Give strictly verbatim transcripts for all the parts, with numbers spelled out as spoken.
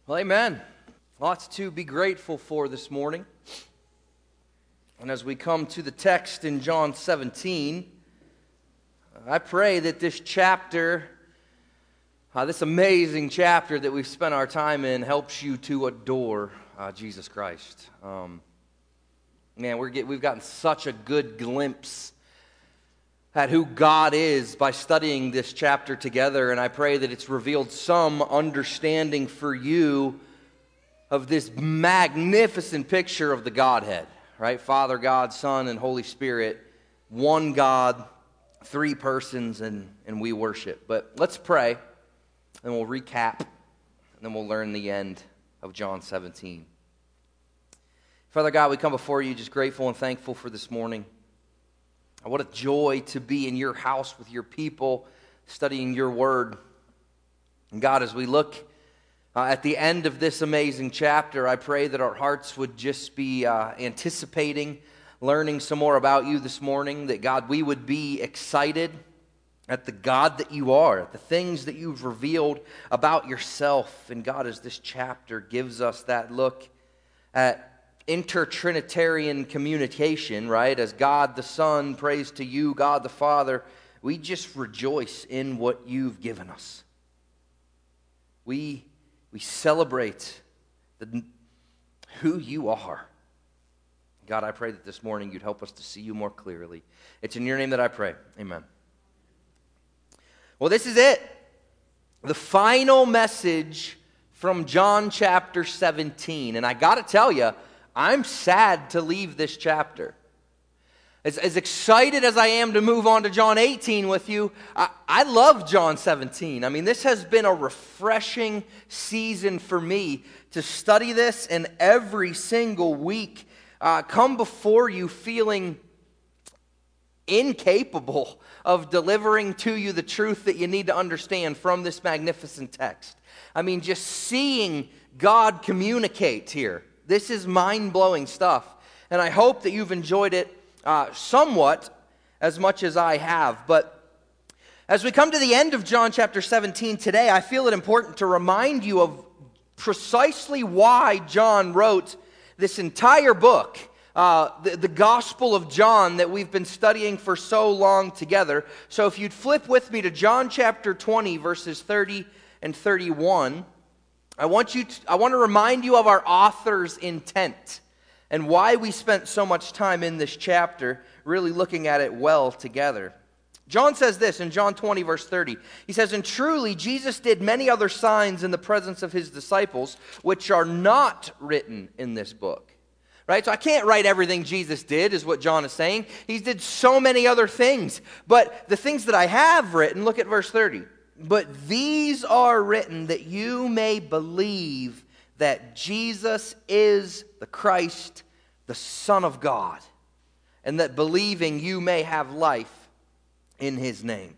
Well, amen. Lots to be grateful for this morning. And as we come to the text in John seventeen, I pray that this chapter, uh, this amazing chapter that we've spent our time in, helps you to adore uh, Jesus Christ. Um, man, we're get, we've gotten such a good glimpse at who God is by studying this chapter together, and I pray that it's revealed some understanding for you of this magnificent picture of the Godhead, right? Father, God, Son, and Holy Spirit, one God, three persons, and, and we worship. But let's pray, and we'll recap, and then we'll learn the end of John seventeen. Father God, we come before you just grateful and thankful for this morning. What a joy to be in your house with your people, studying your word. And God, as we look uh, at the end of this amazing chapter, I pray that our hearts would just be uh, anticipating, learning some more about you this morning, that God, we would be excited at the God that you are, at the things that you've revealed about yourself. And God, as this chapter gives us that look at inter-Trinitarian communication, right? As God the Son prays to you, God the Father, we just rejoice in what you've given us. We, we celebrate the, who you are. God, I pray that this morning you'd help us to see you more clearly. It's in your name that I pray. Amen. Well, this is it. The final message from John chapter seventeen. And I got to tell you, I'm sad to leave this chapter. As, as excited as I am to move on to John eighteen with you, I, I love John seventeen. I mean, this has been a refreshing season for me to study this, and every single week uh, come before you feeling incapable of delivering to you the truth that you need to understand from this magnificent text. I mean, just seeing God communicate here. This is mind-blowing stuff, and I hope that you've enjoyed it uh, somewhat as much as I have. But as we come to the end of John chapter seventeen today, I feel it important to remind you of precisely why John wrote this entire book, uh, the, the Gospel of John that we've been studying for so long together. So if you'd flip with me to John chapter twenty, verses thirty and thirty-one, I want you to, I want to remind you of our author's intent and why we spent so much time in this chapter really looking at it well together. John says this in John twenty, verse thirty. He says, "And truly Jesus did many other signs in the presence of his disciples, which are not written in this book." Right? So I can't write everything Jesus did, is what John is saying. He did so many other things. But the things that I have written, look at verse thirty. "But these are written that you may believe that Jesus is the Christ, the Son of God, and that believing you may have life in his name."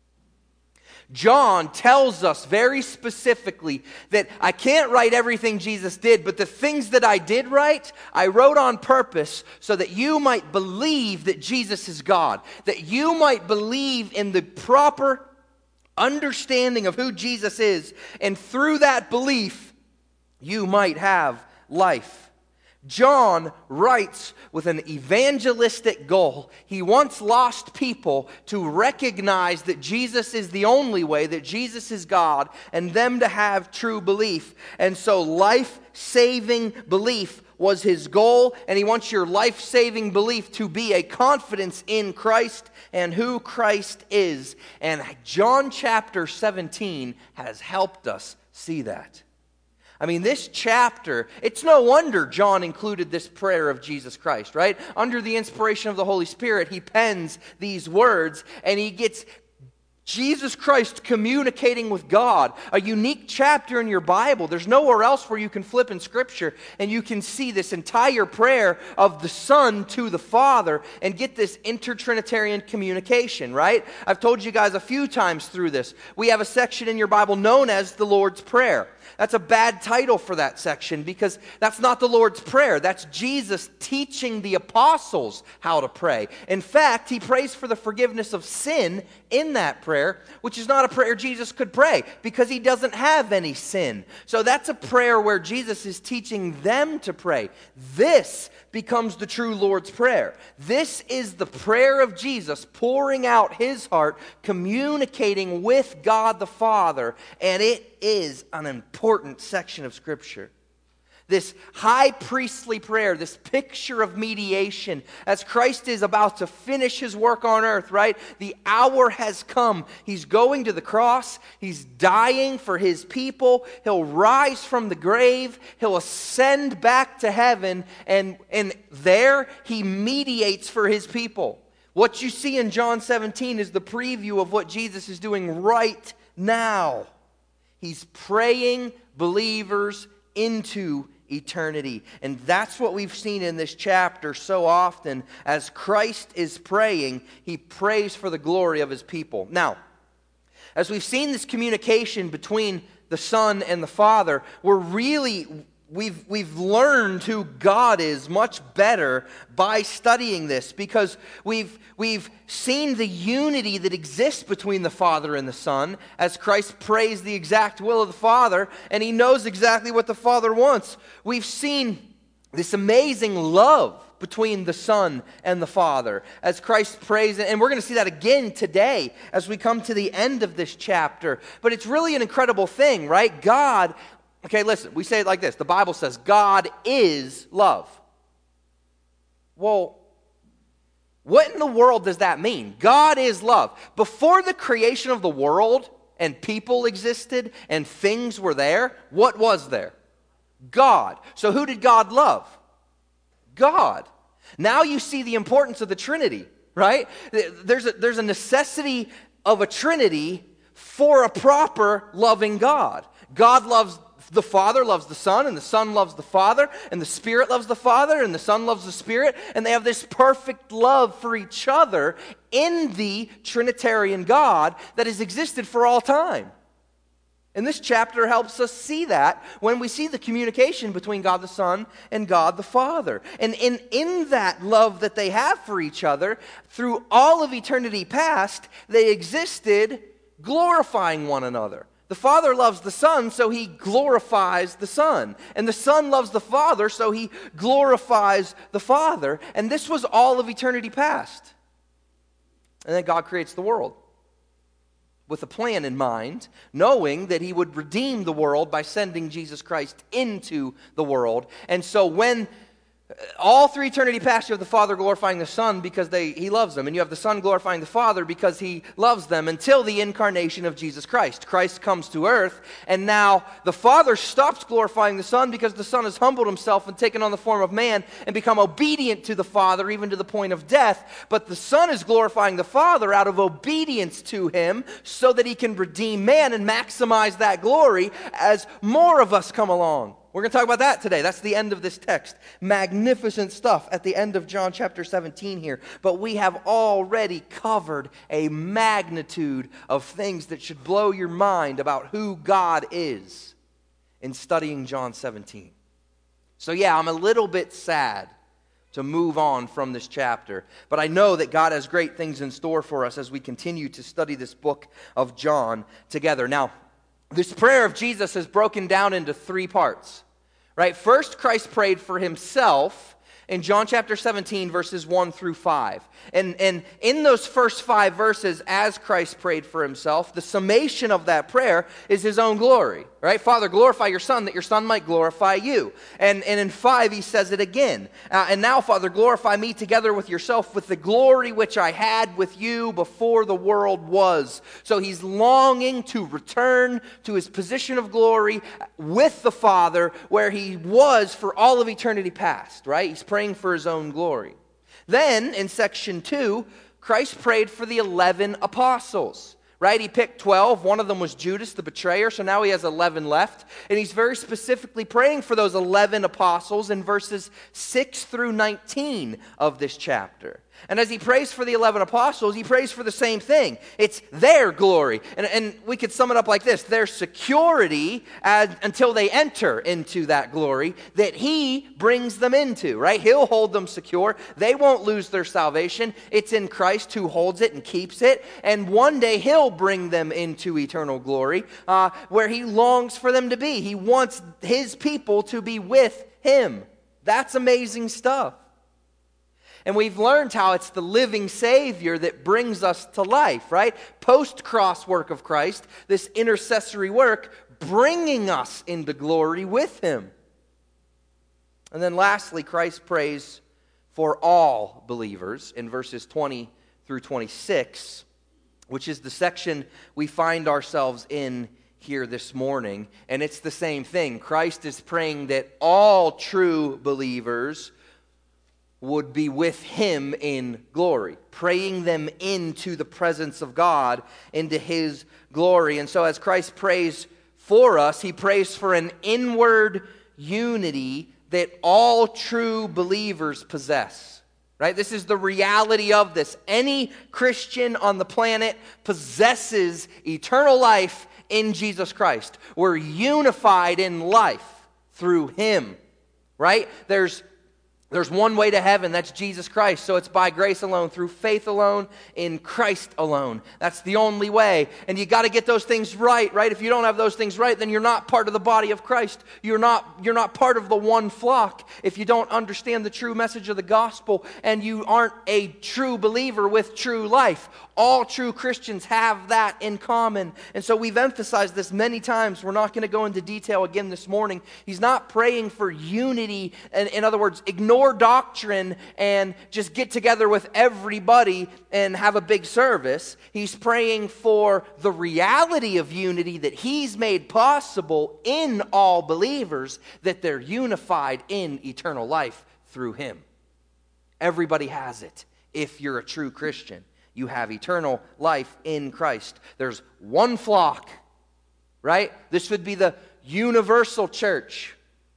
John tells us very specifically that I can't write everything Jesus did, but the things that I did write, I wrote on purpose so that you might believe that Jesus is God, that you might believe in the proper understanding of who Jesus is, and through that belief, you might have life. John writes with an evangelistic goal. He wants lost people to recognize that Jesus is the only way, that Jesus is God, and them to have true belief. And so life-saving belief was his goal, and he wants your life-saving belief to be a confidence in Christ and who Christ is. And John chapter seventeen has helped us see that. I mean, this chapter, it's no wonder John included this prayer of Jesus Christ, right? Under the inspiration of the Holy Spirit, he pens these words, and he gets Jesus Christ communicating with God. A unique chapter in your Bible. There's nowhere else where you can flip in Scripture and you can see this entire prayer of the Son to the Father and get this inter-Trinitarian communication, right? I've told you guys a few times through this. We have a section in your Bible known as the Lord's Prayer. That's a bad title for that section because that's not the Lord's Prayer. That's Jesus teaching the apostles how to pray. In fact, he prays for the forgiveness of sin in that prayer, which is not a prayer Jesus could pray because he doesn't have any sin. So that's a prayer where Jesus is teaching them to pray. This becomes the true Lord's Prayer. This is the prayer of Jesus pouring out his heart, communicating with God the Father, and it is an important section of Scripture. This high priestly prayer, this picture of mediation, as Christ is about to finish his work on earth, right? The hour has come. He's going to the cross. He's dying for his people. He'll rise from the grave. He'll ascend back to heaven. And, and there he mediates for his people. What you see in John seventeen is the preview of what Jesus is doing right now. He's praying believers into eternity. And that's what we've seen in this chapter so often. As Christ is praying, he prays for the glory of his people. Now, as we've seen this communication between the Son and the Father, we're really We've, we've learned who God is much better by studying this because we've, we've seen the unity that exists between the Father and the Son as Christ prays the exact will of the Father, and he knows exactly what the Father wants. We've seen this amazing love between the Son and the Father as Christ prays, and we're going to see that again today as we come to the end of this chapter. But it's really an incredible thing, right? God... Okay, listen, we say it like this. The Bible says God is love. Well, what in the world does that mean? God is love. Before the creation of the world and people existed and things were there, what was there? God. So who did God love? God. Now you see the importance of the Trinity, right? There's a, there's a necessity of a Trinity for a proper loving God. God loves The Father loves the Son, and the Son loves the Father, and the Spirit loves the Father, and the Son loves the Spirit, and they have this perfect love for each other in the Trinitarian God that has existed for all time. And this chapter helps us see that when we see the communication between God the Son and God the Father. And in, in that love that they have for each other, through all of eternity past, they existed glorifying one another. The Father loves the Son, so he glorifies the Son. And the Son loves the Father, so he glorifies the Father. And this was all of eternity past. And then God creates the world with a plan in mind, knowing that he would redeem the world by sending Jesus Christ into the world. And so when all through eternity past, you have the Father glorifying the Son because they, he loves them. And you have the Son glorifying the Father because he loves them until the incarnation of Jesus Christ. Christ comes to earth, and now the Father stops glorifying the Son because the Son has humbled himself and taken on the form of man and become obedient to the Father, even to the point of death. But the Son is glorifying the Father out of obedience to him so that he can redeem man and maximize that glory as more of us come along. We're going to talk about that today. That's the end of this text. Magnificent stuff at the end of John chapter seventeen here. But we have already covered a magnitude of things that should blow your mind about who God is in studying John seventeen. So yeah, I'm a little bit sad to move on from this chapter. But I know that God has great things in store for us as we continue to study this book of John together. Now, this prayer of Jesus is broken down into three parts, right? First, Christ prayed for himself in John chapter seventeen, verses one through five. And, and in those first five verses, as Christ prayed for himself, the summation of that prayer is his own glory, right? Father, glorify your Son, that your Son might glorify you. And, and in five, he says it again. Uh, and now, Father, glorify me together with yourself with the glory which I had with you before the world was. So he's longing to return to his position of glory with the Father where he was for all of eternity past, right? He's praying for his own glory. Then, in section two, Christ prayed for the eleven apostles, right? He picked twelve. One of them was Judas, the betrayer, so now he has eleven left. And he's very specifically praying for those eleven apostles in verses six through nineteen of this chapter. And as he prays for the eleven apostles, he prays for the same thing. It's their glory. And, and we could sum it up like this: their security as, until they enter into that glory that he brings them into, right? He'll hold them secure. They won't lose their salvation. It's in Christ who holds it and keeps it. And one day he'll bring them into eternal glory uh, where he longs for them to be. He wants his people to be with him. That's amazing stuff. And we've learned how it's the living Savior that brings us to life, right? Post-cross work of Christ, this intercessory work, bringing us into glory with him. And then lastly, Christ prays for all believers in verses twenty through twenty-six, which is the section we find ourselves in here this morning. And it's the same thing. Christ is praying that all true believers would be with him in glory, praying them into the presence of God, into his glory. And so as Christ prays for us, he prays for an inward unity that all true believers possess. Right? This is the reality of this. Any Christian on the planet possesses eternal life in Jesus Christ. We're unified in life through him. Right? There's There's one way to heaven, that's Jesus Christ. So it's by grace alone, through faith alone, in Christ alone. That's the only way. And you got to get those things right, right? If you don't have those things right, then you're not part of the body of Christ. You're not, you're not part of the one flock if you don't understand the true message of the gospel and you aren't a true believer with true life. All true Christians have that in common. And so we've emphasized this many times. We're not going to go into detail again this morning. He's not praying for unity. And in other words, ignore doctrine and just get together with everybody and have a big service. He's praying for the reality of unity that he's made possible in all believers, that they're unified in eternal life through him. Everybody has it. If you're a true Christian, you have eternal life in Christ. There's one flock, right? This would be the universal church.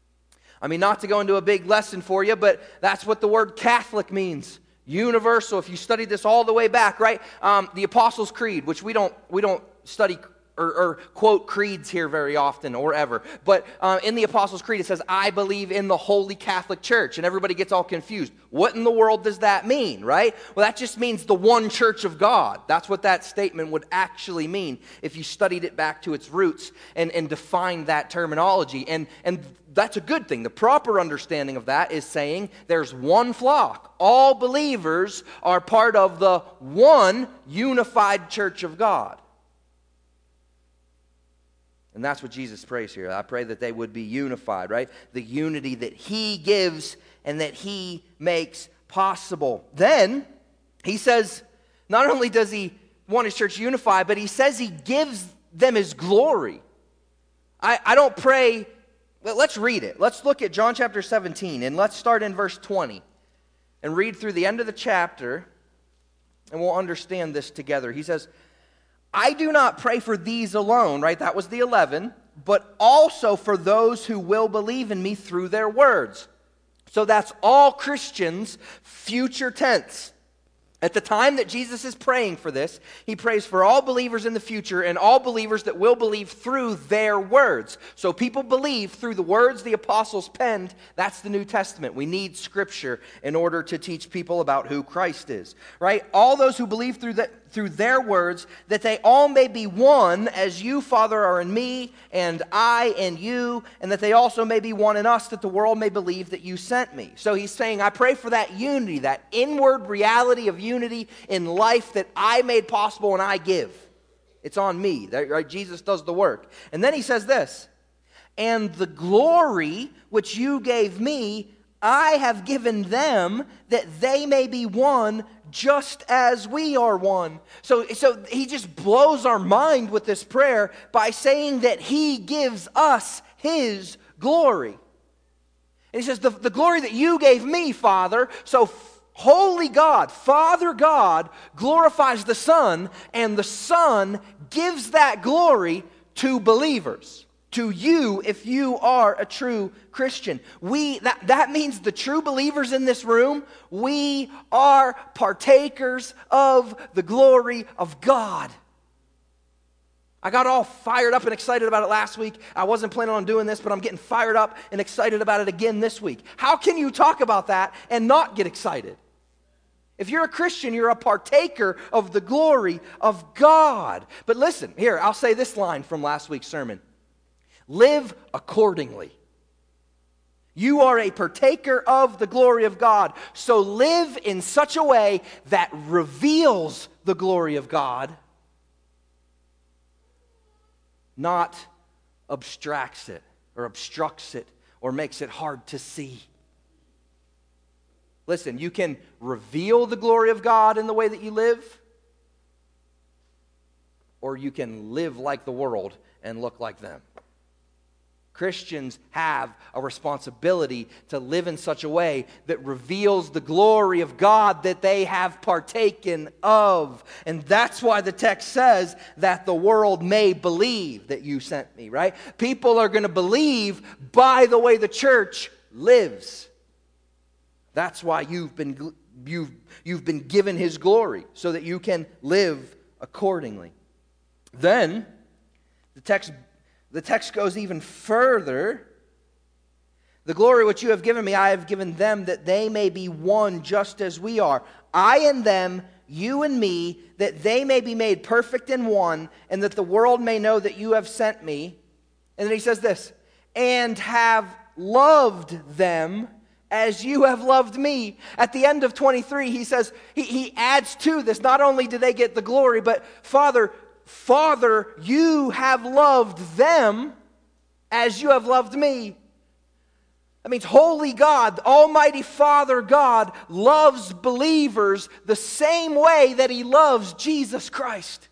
I mean, not to go into a big lesson for you, but that's what the word Catholic means. Universal. If you studied this all the way back, right? Um, the Apostles' Creed, which we don't we don't study or, or quote creeds here very often or ever. But uh, in the Apostles' Creed, it says, "I believe in the Holy Catholic Church," and everybody gets all confused. What in the world does that mean, right? Well, that just means the one church of God. That's what that statement would actually mean if you studied it back to its roots and, and defined that terminology. And and that's a good thing. The proper understanding of that is saying there's one flock. All believers are part of the one unified church of God. And that's what Jesus prays here. I pray that they would be unified, right? The unity that he gives and that he makes possible. Then, he says, not only does he want his church unified, but he says he gives them his glory. I, I don't pray... Well, let's read it. Let's look at John chapter seventeen, and let's start in verse twenty and read through the end of the chapter, and we'll understand this together. He says, "I do not pray for these alone," right? That was the eleven, "but also for those who will believe in me through their words." So that's all Christians, future tense. At the time that Jesus is praying for this, he prays for all believers in the future and all believers that will believe through their words. So people believe through the words the apostles penned. That's the New Testament. We need Scripture in order to teach people about who Christ is, right? All those who believe through that, through their words, that they all may be one, as you, Father, are in me, and I in you, and that they also may be one in us, that the world may believe that you sent me. So he's saying, I pray for that unity, that inward reality of unity in life that I made possible and I give. It's on me, right? Jesus does the work. And then he says this, "And the glory which you gave me, I have given them, that they may be one, just as we are one." So, so he just blows our mind with this prayer by saying that he gives us his glory. And he says, the, the glory that you gave me, Father. So holy God, Father God, glorifies the Son, and the Son gives that glory to believers, to you if you are a true Christian. We that, that means the true believers in this room, we are partakers of the glory of God. I got all fired up and excited about it last week. I wasn't planning on doing this, but I'm getting fired up and excited about it again this week. How can you talk about that and not get excited? If you're a Christian, you're a partaker of the glory of God. But listen, here, I'll say this line from last week's sermon. Live accordingly. You are a partaker of the glory of God. So live in such a way that reveals the glory of God, not abstracts it or obstructs it or makes it hard to see. Listen, you can reveal the glory of God in the way that you live, or you can live like the world and look like them. Christians have a responsibility to live in such a way that reveals the glory of God that they have partaken of. And that's why the text says that the world may believe that you sent me, right? People are going to believe by the way the church lives. That's why you've been, you've, you've been given His glory, so that you can live accordingly. Then, the text The text goes even further. The glory which you have given me, I have given them, that they may be one just as we are. I and them, you and me, that they may be made perfect in one, and that the world may know that you have sent me. And then he says this, and have loved them as you have loved me. At the end of twenty-three, he says, he, he adds to this, not only do they get the glory, but Father, Father, you have loved them as you have loved me. That means holy God, Almighty Father God, loves believers the same way that He loves Jesus Christ.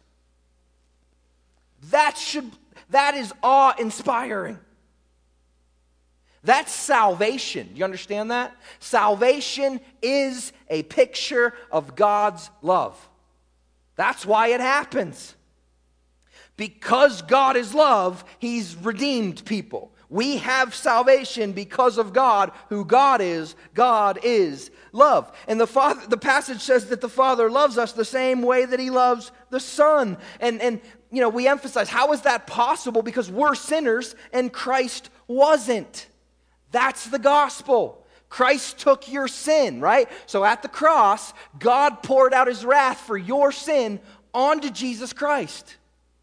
That should, that is awe-inspiring. That's salvation. Do you understand that? Salvation is a picture of God's love. That's why it happens. Because God is love, He's redeemed people. We have salvation because of God, who God is. God is love. And the Father, the passage says that the Father loves us the same way that He loves the Son. And, and you know, we emphasize, how is that possible? Because we're sinners and Christ wasn't. That's the gospel. Christ took your sin, right? So at the cross, God poured out His wrath for your sin onto Jesus Christ.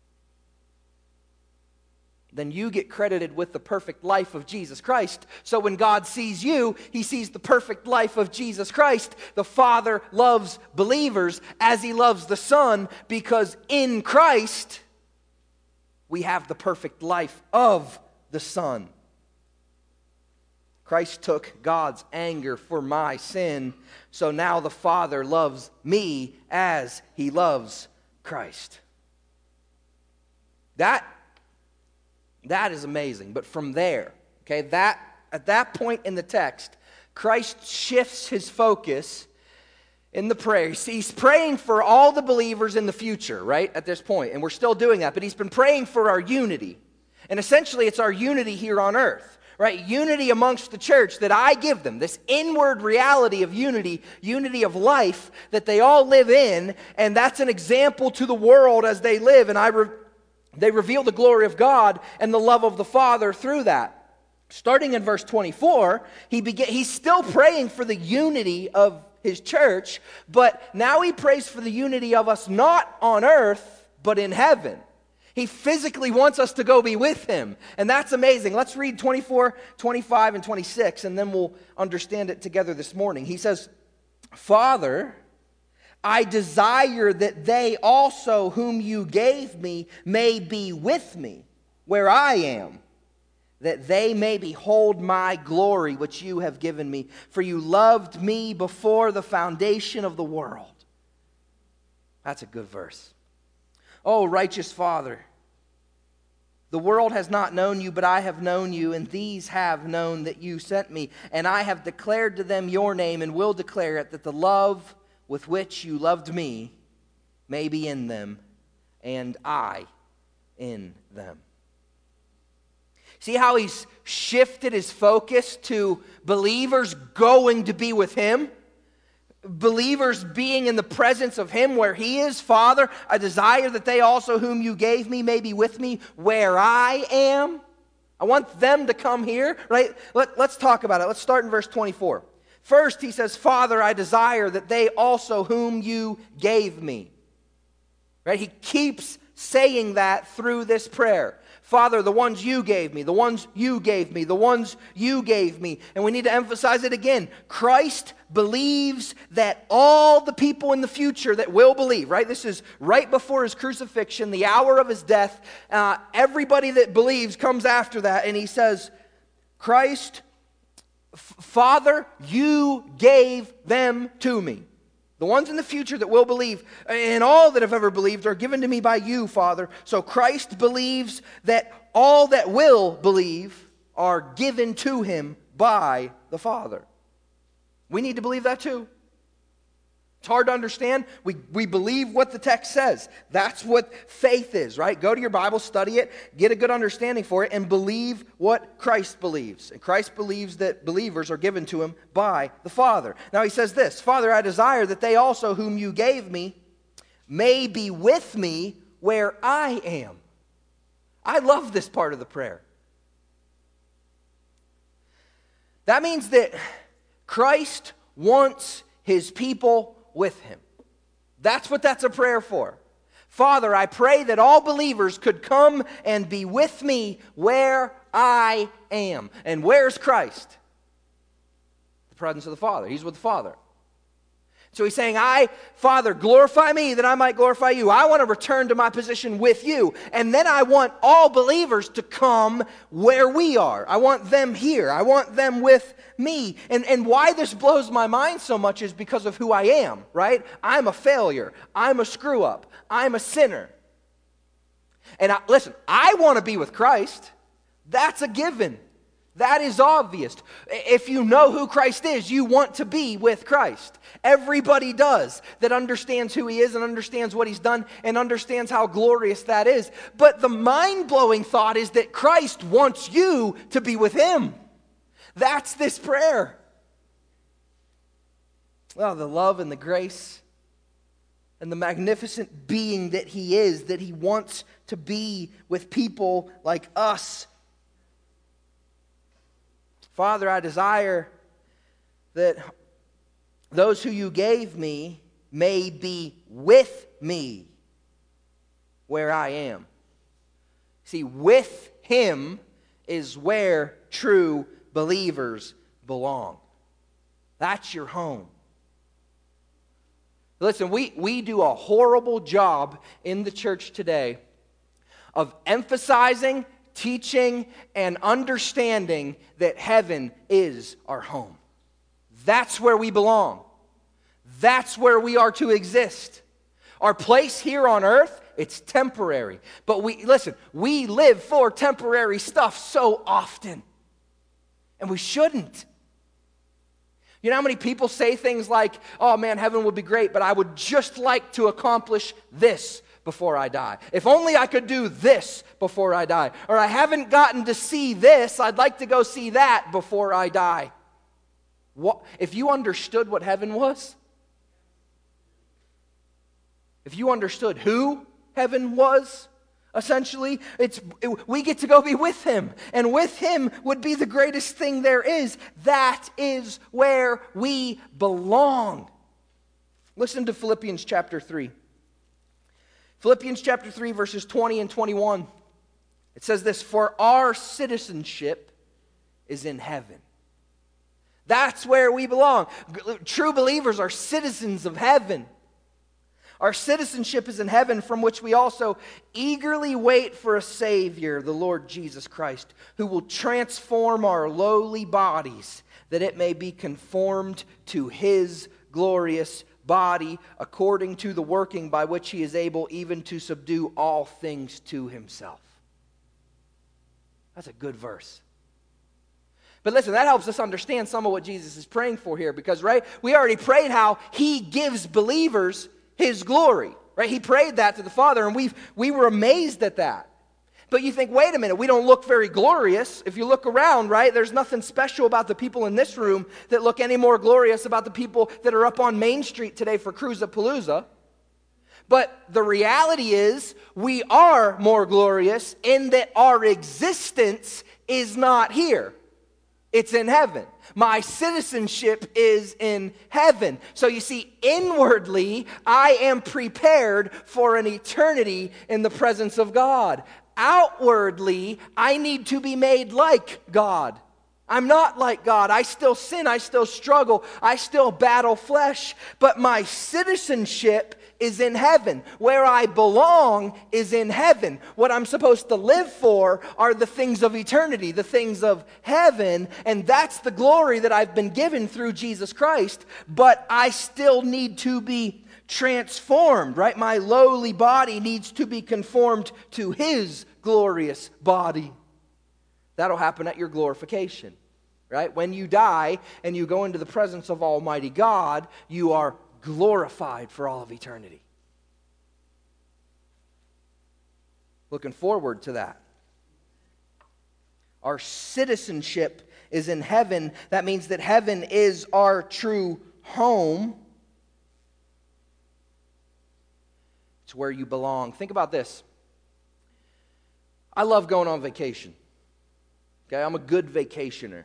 Then you get credited with the perfect life of Jesus Christ. So when God sees you, He sees the perfect life of Jesus Christ. The Father loves believers as He loves the Son, because in Christ we have the perfect life of the Son. Christ took God's anger for my sin, so now the Father loves me as He loves Christ. That That is amazing. But from there, okay, that at that point in the text, Christ shifts His focus in the prayer. He's praying for all the believers in the future, right, at this point. And we're still doing that. But He's been praying for our unity. And essentially, it's our unity here on earth, right? Unity amongst the church that I give them. This inward reality of unity, unity of life that they all live in. And that's an example to the world as they live. And I re- They reveal the glory of God and the love of the Father through that. Starting in verse twenty-four, he begin, he's still praying for the unity of His church, but now he prays for the unity of us not on earth, but in heaven. He physically wants us to go be with Him, and that's amazing. Let's read twenty-four, twenty-five, and twenty-six, and then we'll understand it together this morning. He says, Father, I desire that they also whom you gave me may be with me where I am, that they may behold my glory which you have given me. For you loved me before the foundation of the world. That's a good verse. Oh, righteous Father, the world has not known you, but I have known you, and these have known that you sent me. And I have declared to them your name and will declare it, that the love with which you loved me may be in them, and I in them. See how he's shifted his focus to believers going to be with him? Believers being in the presence of him where he is. Father, I desire that they also whom you gave me may be with me where I am. I want them to come here, right? Let, let's talk about it. Let's start in verse twenty-four. First, he says, Father, I desire that they also whom you gave me. Right? He keeps saying that through this prayer. Father, the ones you gave me, the ones you gave me, the ones you gave me. And we need to emphasize it again. Christ believes that all the people in the future that will believe, right? This is right before his crucifixion, the hour of his death. Uh, everybody that believes comes after that, and he says, Christ, Father, you gave them to me. The ones in the future that will believe, and all that have ever believed, are given to me by you, Father. So Christ believes that all that will believe are given to him by the Father. We need to believe that too. It's hard to understand. We, we believe what the text says. That's what faith is, right? Go to your Bible, study it, get a good understanding for it, and believe what Christ believes. And Christ believes that believers are given to him by the Father. Now he says this, Father, I desire that they also whom you gave me may be with me where I am. I love this part of the prayer. That means that Christ wants his people with him. That's what that's a prayer for. Father, I pray that all believers could come and be with me where I am. And where's Christ? The presence of the Father. He's with the Father. So he's saying, I, Father, glorify me that I might glorify you. I want to return to my position with you. And then I want all believers to come where we are. I want them here. I want them with me. And, and why this blows my mind so much is because of who I am, right? I'm a failure. I'm a screw up. I'm a sinner. And I, listen, I want to be with Christ. That's a given. That is obvious. If you know who Christ is, you want to be with Christ. Everybody does that understands who he is and understands what he's done and understands how glorious that is. But the mind-blowing thought is that Christ wants you to be with him. That's this prayer. Well, the love and the grace and the magnificent being that he is, that he wants to be with people like us. Father, I desire that those who you gave me may be with me where I am. See, with him is where true believers belong. That's your home. Listen, we, we do a horrible job in the church today of emphasizing, teaching, and understanding that heaven is our home. That's where we belong. That's where we are to exist. Our place here on earth, it's temporary. But we, listen, we live for temporary stuff so often. And we shouldn't. You know how many people say things like, oh man, heaven would be great, but I would just like to accomplish this before I die. If only I could do this before I die. Or I haven't gotten to see this, I'd like to go see that before I die. What, if you understood what heaven was, if you understood who heaven was, essentially, it's it, we get to go be with him. And with him would be the greatest thing there is. That is where we belong. Listen to Philippians chapter three. Philippians chapter three, verses twenty and twenty-one. It says this, for our citizenship is in heaven. That's where we belong. True believers are citizens of heaven. Our citizenship is in heaven, from which we also eagerly wait for a Savior, the Lord Jesus Christ, who will transform our lowly bodies, that it may be conformed to his glorious body, according to the working by which he is able even to subdue all things to himself. That's a good verse. But listen, that helps us understand some of what Jesus is praying for here, because, right, we already prayed how he gives believers his glory, right? He prayed that to the Father, and we we were amazed at that. But you think, wait a minute, we don't look very glorious. If you look around, right, there's nothing special about the people in this room that look any more glorious about the people that are up on Main Street today for Cruisapalooza. But the reality is, we are more glorious in that our existence is not here. It's in heaven. My citizenship is in heaven. So you see, inwardly, I am prepared for an eternity in the presence of God. Outwardly, I need to be made like God. I'm not like God. I still sin. I still struggle. I still battle flesh. But my citizenship is in heaven. Where I belong is in heaven. What I'm supposed to live for are the things of eternity, the things of heaven. And that's the glory that I've been given through Jesus Christ. But I still need to be transformed, right? My lowly body needs to be conformed to His glorious body. That'll happen at your glorification, right? When you die and you go into the presence of Almighty God, you are glorified for all of eternity. Looking forward to that. Our citizenship is in heaven. That means that heaven is our true home. It's where you belong. Think about this. I love going on vacation. Okay, I'm a good vacationer.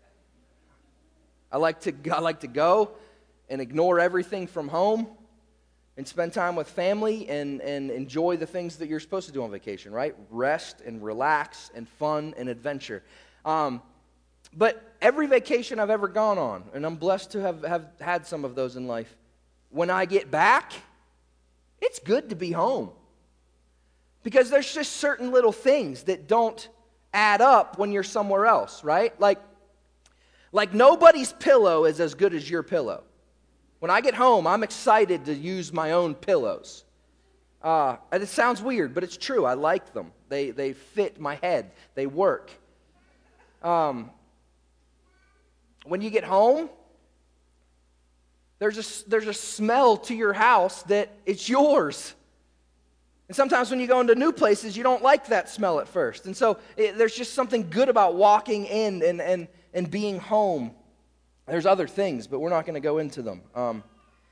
I like to I like to go and ignore everything from home and spend time with family and, and enjoy the things that you're supposed to do on vacation, right? Rest and relax and fun and adventure. Um, but every vacation I've ever gone on, and I'm blessed to have, have had some of those in life, when I get back, it's good to be home. Because there's just certain little things that don't add up when you're somewhere else, right? Like, like nobody's pillow is as good as your pillow. When I get home, I'm excited to use my own pillows. Uh, and it sounds weird, but it's true. I like them. They they fit my head. They work. Um, when you get home, there's a, there's a smell to your house that it's yours. And sometimes when you go into new places, you don't like that smell at first. And so it, there's just something good about walking in and, and, and being home. There's other things, but we're not going to go into them. Um,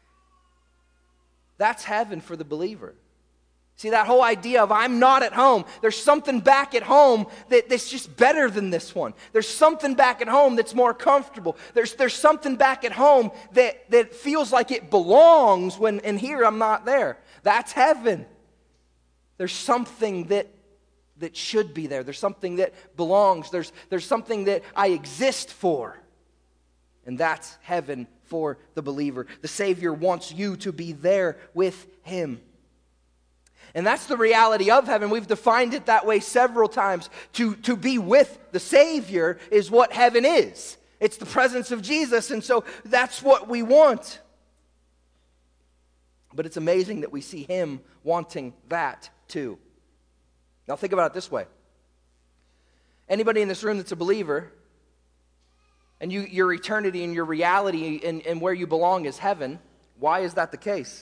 that's heaven for the believer. See, that whole idea of I'm not at home. There's something back at home that, that's just better than this one. There's something back at home that's more comfortable. There's, there's something back at home that, that feels like it belongs when, and here I'm not there. That's heaven. There's something that that should be there. There's something that belongs. There's, there's something that I exist for. And that's heaven for the believer. The Savior wants you to be there with Him. And that's the reality of heaven. We've defined it that way several times. To, to be with the Savior is what heaven is. It's the presence of Jesus, and so that's what we want. But it's amazing that we see Him wanting that too. Now think about it this way. Anybody in this room that's a believer, and you, your eternity and your reality and, and where you belong is heaven, why is that the case?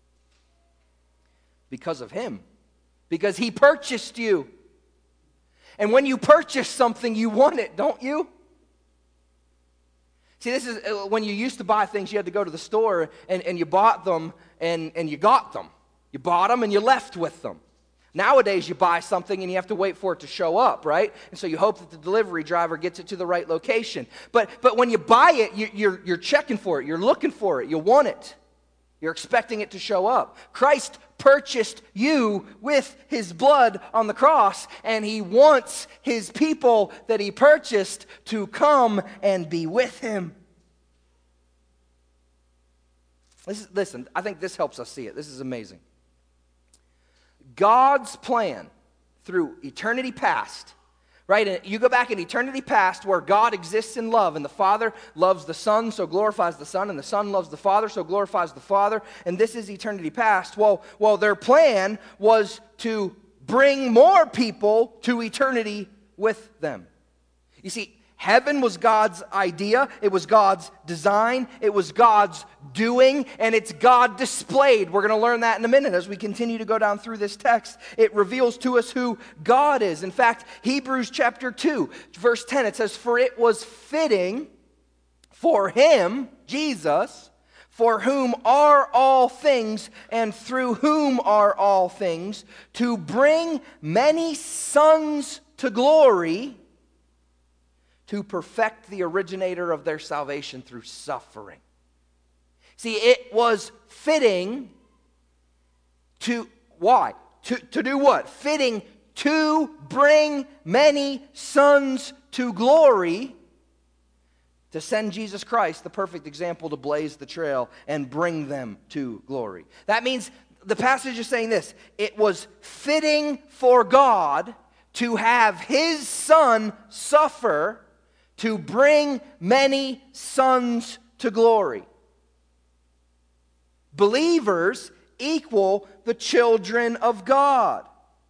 Because of Him. Because He purchased you. And when you purchase something, you want it, don't you? See, this is when you used to buy things, you had to go to the store and, and you bought them and, and you got them. You bought them and you left with them. Nowadays, you buy something and you have to wait for it to show up, right? And so you hope that the delivery driver gets it to the right location. But but when you buy it, you, you're, you're checking for it. You're looking for it. You want it. You're expecting it to show up. Christ purchased you with His blood on the cross, and He wants His people that He purchased to come and be with Him. Listen, listen, I think this helps us see it. This is amazing. God's plan through eternity past, right? And you go back in eternity past where God exists in love, and the Father loves the Son, so glorifies the Son, and the Son loves the Father, so glorifies the Father, and this is eternity past. Well, well, their plan was to bring more people to eternity with them. You see, Heaven was God's idea, it was God's design, it was God's doing, and it's God displayed. We're going to learn that in a minute as we continue to go down through this text. It reveals to us who God is. In fact, Hebrews chapter two, verse ten, it says, "For it was fitting for him," Jesus, "for whom are all things, and through whom are all things, to bring many sons to glory, to perfect the originator of their salvation through suffering." See, it was fitting to, why? To, to do what? Fitting to bring many sons to glory, to send Jesus Christ, the perfect example, to blaze the trail and bring them to glory. That means the passage is saying this: it was fitting for God to have his Son suffer to bring many sons to glory. Believers equal the children of God.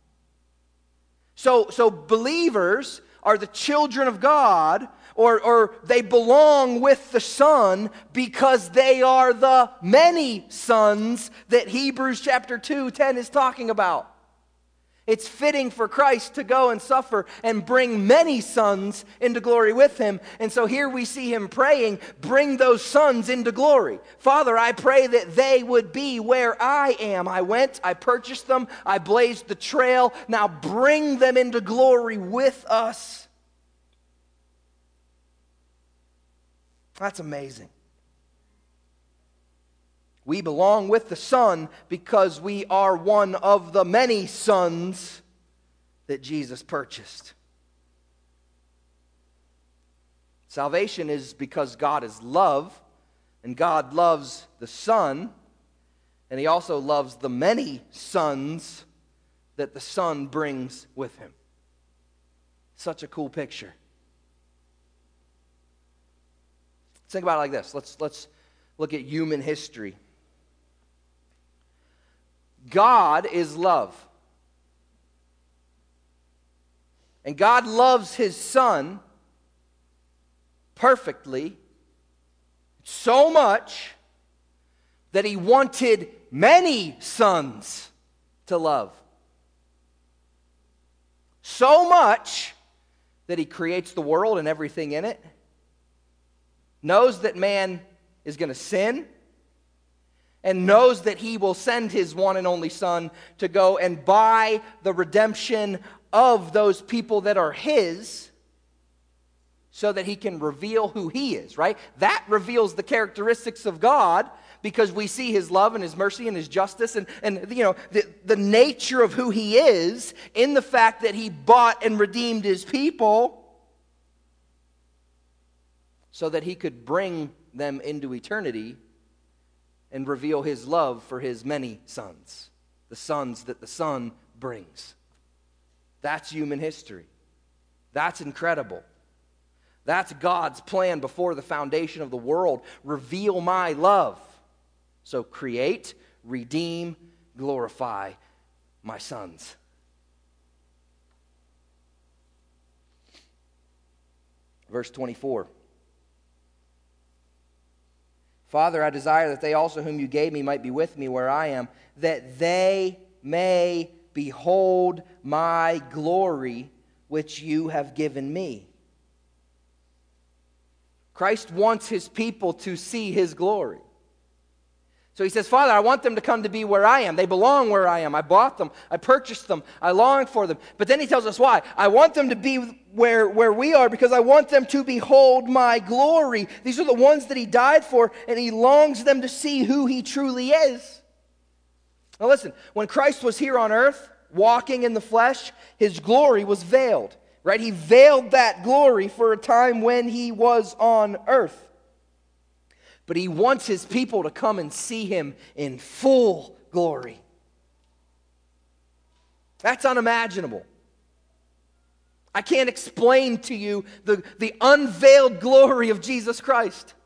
So, so believers are the children of God, or, or they belong with the Son because they are the many sons that Hebrews chapter two, ten is talking about. It's fitting for Christ to go and suffer and bring many sons into glory with him. And so here we see him praying, bring those sons into glory. Father, I pray that they would be where I am. I went, I purchased them, I blazed the trail. Now bring them into glory with us. That's amazing. We belong with the Son because we are one of the many sons that Jesus purchased. Salvation is because God is love, and God loves the Son, and he also loves the many sons that the Son brings with him. Such a cool picture. Let's think about it like this. Let's, let's look at human history. God is love. And God loves his Son perfectly, so much that he wanted many sons to love. So much that he creates the world and everything in it, knows that man is going to sin, and knows that he will send his one and only Son to go and buy the redemption of those people that are his, so that he can reveal who he is, right? That reveals the characteristics of God, because we see his love and his mercy and his justice and, and you know, the, the nature of who he is in the fact that he bought and redeemed his people so that he could bring them into eternity and reveal his love for his many sons, the sons that the Son brings. That's human history. That's incredible. That's God's plan before the foundation of the world. Reveal my love. So create, redeem, glorify my sons. Verse twenty-four. Father, I desire that they also whom you gave me might be with me where I am, that they may behold my glory which you have given me. Christ wants his people to see his glory. So he says, Father, I want them to come to be where I am. They belong where I am. I bought them. I purchased them. I long for them. But then he tells us why. I want them to be where, where we are because I want them to behold my glory. These are the ones that he died for, and he longs them to see who he truly is. Now listen, when Christ was here on earth, walking in the flesh, his glory was veiled. Right? He veiled that glory for a time when he was on earth. But he wants his people to come and see him in full glory. That's unimaginable. I can't explain to you the, the unveiled glory of Jesus Christ.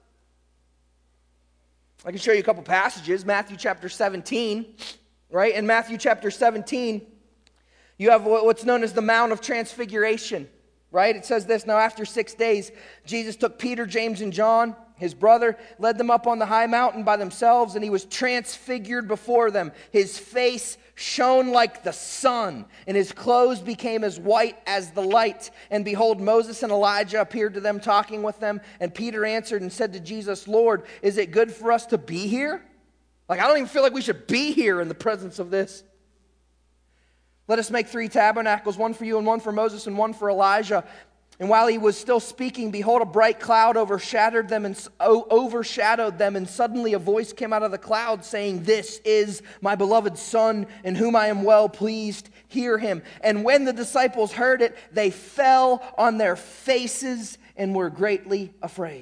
I can show you a couple passages. Matthew chapter seventeen, right? In Matthew chapter seventeen, you have what's known as the Mount of Transfiguration. right? It says this, now after six days, Jesus took Peter, James, and John, his brother, led them up on the high mountain by themselves, and he was transfigured before them. His face shone like the sun, and his clothes became as white as the light. And behold, Moses and Elijah appeared to them, talking with them. And Peter answered and said to Jesus, Lord, is it good for us to be here? Like, I don't even feel like we should be here in the presence of this. Let us make three tabernacles, one for you and one for Moses and one for Elijah. And while he was still speaking, behold, a bright cloud overshadowed them, and overshadowed them, and suddenly a voice came out of the cloud saying, this is my beloved Son, in whom I am well pleased. Hear him. And when the disciples heard it, they fell on their faces and were greatly afraid.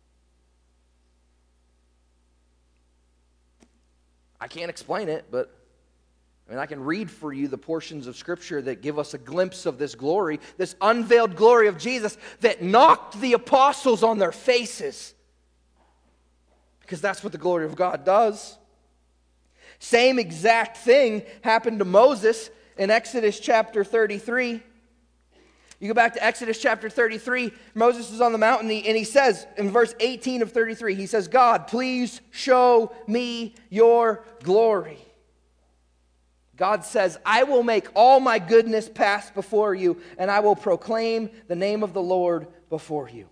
I can't explain it, but I mean, I can read for you the portions of Scripture that give us a glimpse of this glory, this unveiled glory of Jesus that knocked the apostles on their faces. Because that's what the glory of God does. Same exact thing happened to Moses in Exodus chapter thirty-three. You go back to Exodus chapter thirty-three, Moses is on the mountain, and he, and he says, in verse eighteen of thirty-three, he says, God, please show me your glory. God says, I will make all my goodness pass before you, and I will proclaim the name of the Lord before you.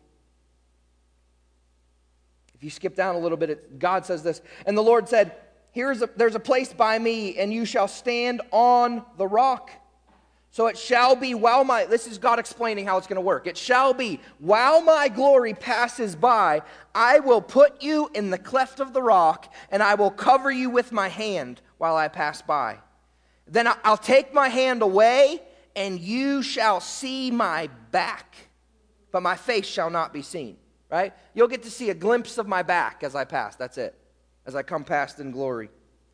If you skip down a little bit, it, God says this, and the Lord said, Here's a, there's a place by me, and you shall stand on the rock. So it shall be while my, this is God explaining how it's going to work. It shall be while my glory passes by, I will put you in the cleft of the rock, and I will cover you with my hand while I pass by. Then I'll take my hand away, and you shall see my back, but my face shall not be seen. Right? You'll get to see a glimpse of my back as I pass. That's it. As I come past in glory.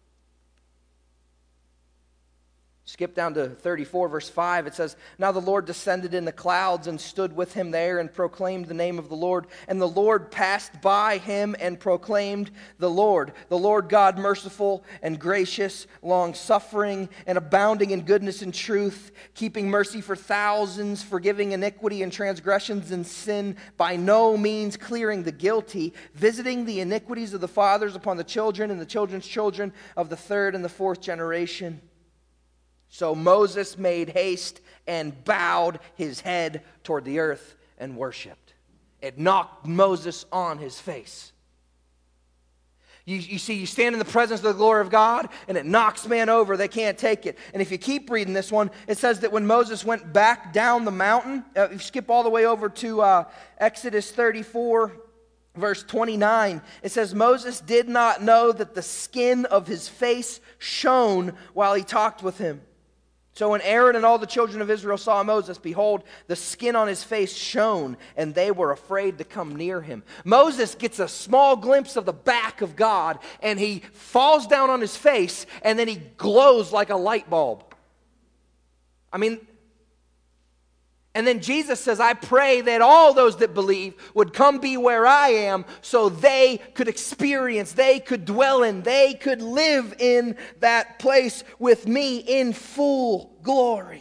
Skip down to thirty-four, verse five. It says, Now the Lord descended in the clouds and stood with him there and proclaimed the name of the Lord. And the Lord passed by him and proclaimed the Lord. The Lord God, merciful and gracious, long-suffering and abounding in goodness and truth, keeping mercy for thousands, forgiving iniquity and transgressions and sin, by no means clearing the guilty, visiting the iniquities of the fathers upon the children and the children's children of the third and the fourth generation. So Moses made haste and bowed his head toward the earth and worshipped. It knocked Moses on his face. You, you see, you stand in the presence of the glory of God, and it knocks man over. They can't take it. And if you keep reading this one, it says that when Moses went back down the mountain, uh, you skip all the way over to uh, Exodus thirty-four, verse twenty-nine, it says, Moses did not know that the skin of his face shone while he talked with him. So when Aaron and all the children of Israel saw Moses, behold, the skin on his face shone, and they were afraid to come near him. Moses gets a small glimpse of the back of God, and he falls down on his face, and then he glows like a light bulb. I mean, and then Jesus says, I pray that all those that believe would come be where I am so they could experience, they could dwell in, they could live in that place with me in full glory.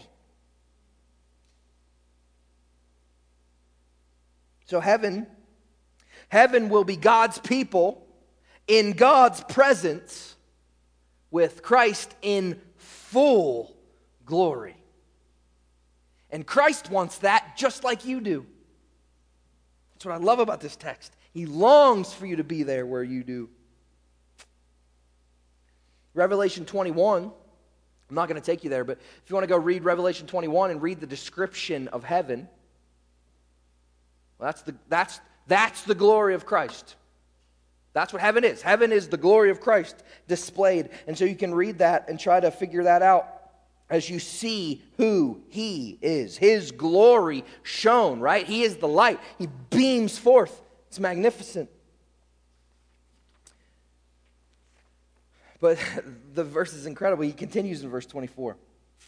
So heaven, heaven will be God's people in God's presence with Christ in full glory. And Christ wants that just like you do. That's what I love about this text. He longs for you to be there where you do. Revelation twenty-one, I'm not going to take you there, but if you want to go read Revelation twenty-one and read the description of heaven, well, that's the, that's, that's the glory of Christ. That's what heaven is. Heaven is the glory of Christ displayed. And so you can read that and try to figure that out as you see who He is. His glory shone, right? He is the light. He beams forth. It's magnificent. But the verse is incredible. He continues in verse twenty-four.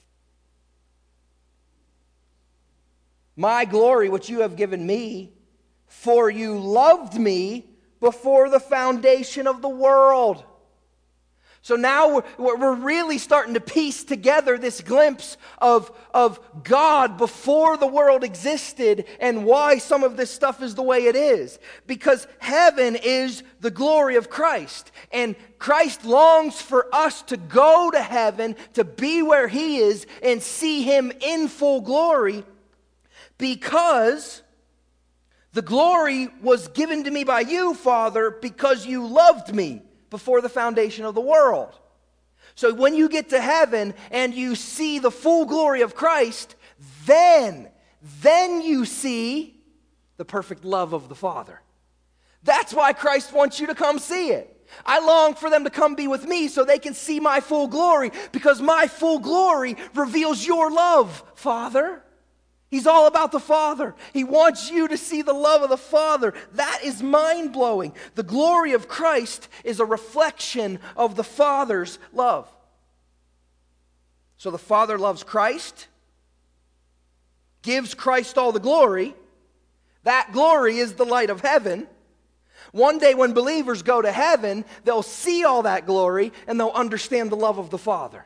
My glory, which you have given me, for you loved me before the foundation of the world. So now we're, we're really starting to piece together this glimpse of, of God before the world existed and why some of this stuff is the way it is. Because heaven is the glory of Christ. And Christ longs for us to go to heaven, to be where He is and see Him in full glory, because the glory was given to me by you, Father, because you loved me before the foundation of the world. So when you get to heaven and you see the full glory of Christ, then, then you see the perfect love of the Father. That's why Christ wants you to come see it. I long for them to come be with me so they can see my full glory, because my full glory reveals your love, Father. He's all about the Father. He wants you to see the love of the Father. That is mind-blowing. The glory of Christ is a reflection of the Father's love. So the Father loves Christ, gives Christ all the glory. That glory is the light of heaven. One day when believers go to heaven, they'll see all that glory and they'll understand the love of the Father.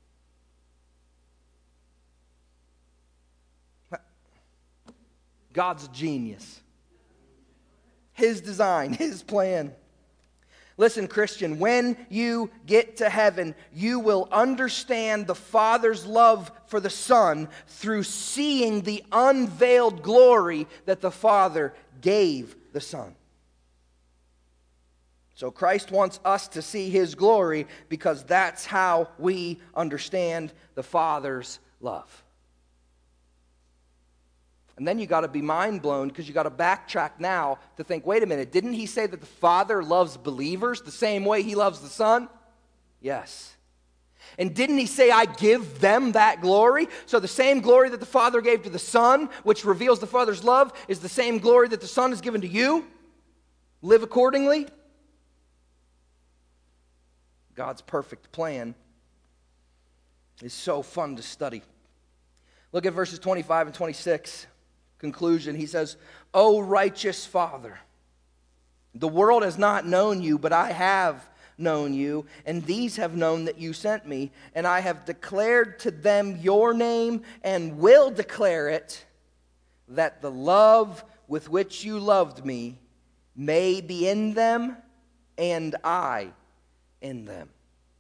God's genius. His design, His plan. Listen, Christian, when you get to heaven, you will understand the Father's love for the Son through seeing the unveiled glory that the Father gave the Son. So Christ wants us to see His glory because that's how we understand the Father's love. And then you got to be mind blown because you got to backtrack now to think, wait a minute, didn't He say that the Father loves believers the same way He loves the Son? Yes. And didn't He say, I give them that glory? So the same glory that the Father gave to the Son, which reveals the Father's love, is the same glory that the Son has given to you. Live accordingly. God's perfect plan is so fun to study. Look at verses twenty-five and twenty-six. Conclusion, He says, O righteous Father, the world has not known you, but I have known you, and these have known that you sent me, and I have declared to them your name and will declare it, that the love with which you loved me may be in them and I in them.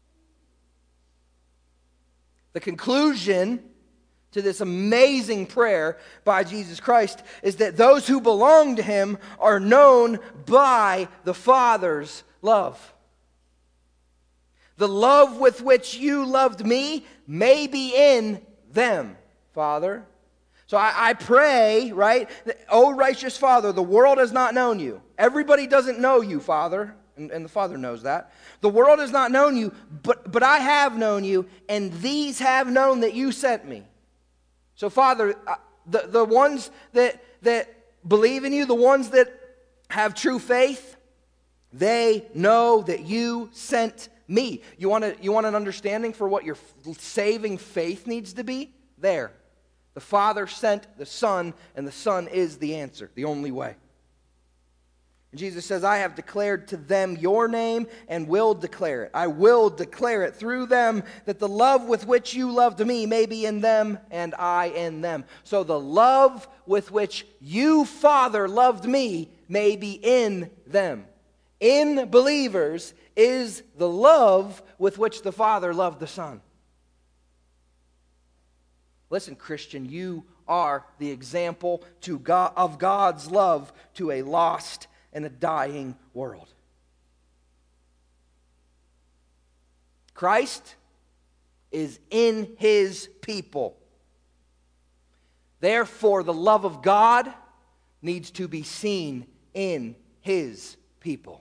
The conclusion to this amazing prayer by Jesus Christ is that those who belong to Him are known by the Father's love. The love with which you loved me may be in them, Father. So I, I pray, right, that, oh righteous Father, the world has not known you. Everybody doesn't know you, Father, and, and the Father knows that. The world has not known you, but, but I have known you, and these have known that you sent me. So, Father, uh, the, the ones that, that believe in you, the ones that have true faith, they know that you sent me. You want, to, you want an understanding for what your saving faith needs to be? There. The Father sent the Son, and the Son is the answer, the only way. And Jesus says, I have declared to them your name and will declare it. I will declare it through them, that the love with which you loved me may be in them and I in them. So the love with which you, Father, loved me may be in them. In believers is the love with which the Father loved the Son. Listen, Christian, you are the example to God, of God's love to a lost and a dying world. Christ is in His people. Therefore, the love of God needs to be seen in His people.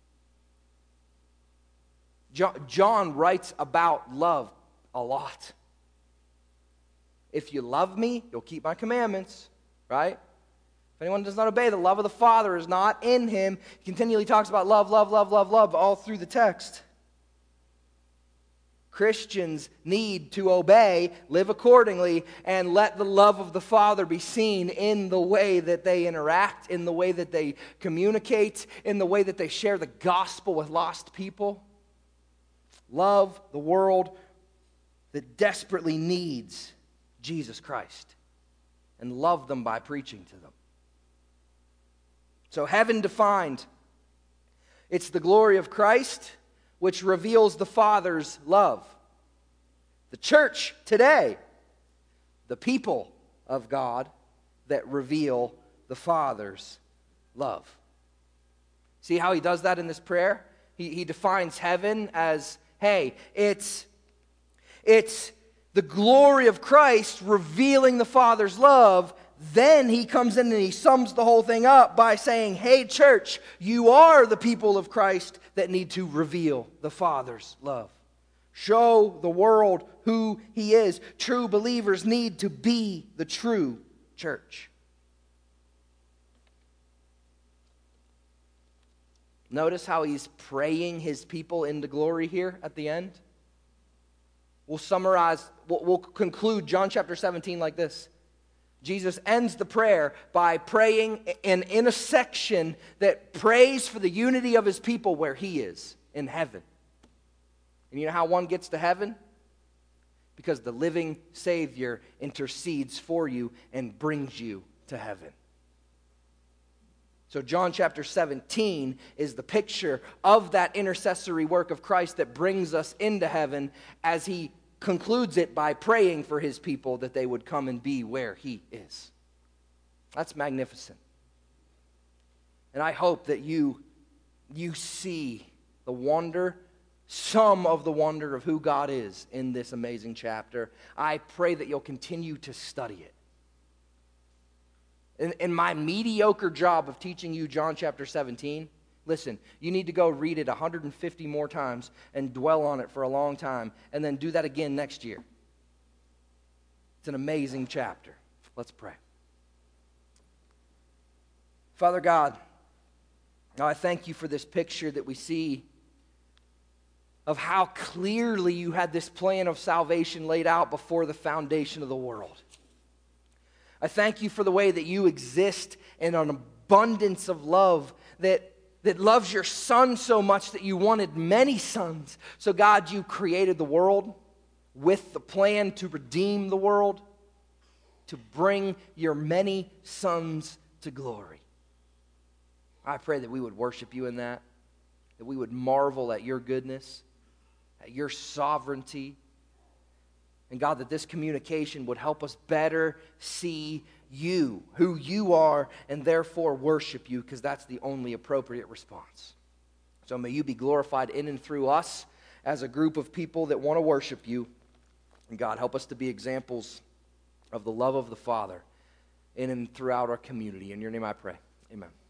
John writes about love a lot. If you love me, you'll keep my commandments, right? If anyone does not obey, the love of the Father is not in him. He continually talks about love, love, love, love, love all through the text. Christians need to obey, live accordingly, and let the love of the Father be seen in the way that they interact, in the way that they communicate, in the way that they share the gospel with lost people. Love the world that desperately needs Jesus Christ. And love them by preaching to them. So heaven defined, it's the glory of Christ which reveals the Father's love. The church today, the people of God that reveal the Father's love. See how he does that in this prayer? He, he defines heaven as, hey, it's, it's the glory of Christ revealing the Father's love. Then he comes in and he sums the whole thing up by saying, hey, church, you are the people of Christ that need to reveal the Father's love. Show the world who he is. True believers need to be the true church. Notice how he's praying his people into glory here at the end. We'll summarize, we'll, we'll conclude John chapter seventeen like this. Jesus ends the prayer by praying in, in a section that prays for the unity of his people where he is, in heaven. And you know how one gets to heaven? Because the living Savior intercedes for you and brings you to heaven. So John chapter seventeen is the picture of that intercessory work of Christ that brings us into heaven, as he concludes it by praying for his people that they would come and be where he is. That's magnificent. And I hope that you, you see the wonder, some of the wonder of who God is in this amazing chapter. I pray that you'll continue to study it. In, in my mediocre job of teaching you John chapter seventeen, listen, you need to go read it one hundred fifty more times and dwell on it for a long time, and then do that again next year. It's an amazing chapter. Let's pray. Father God, now I thank you for this picture that we see of how clearly you had this plan of salvation laid out before the foundation of the world. I thank you for the way that you exist in an abundance of love that, that loves your Son so much that you wanted many sons. So God, you created the world with the plan to redeem the world, to bring your many sons to glory. I pray that we would worship you in that, that we would marvel at your goodness, at your sovereignty. And God, that this communication would help us better see you, who you are, and therefore worship you, because that's the only appropriate response. So may you be glorified in and through us as a group of people that want to worship you. And God, help us to be examples of the love of the Father in and throughout our community. In your name I pray. Amen.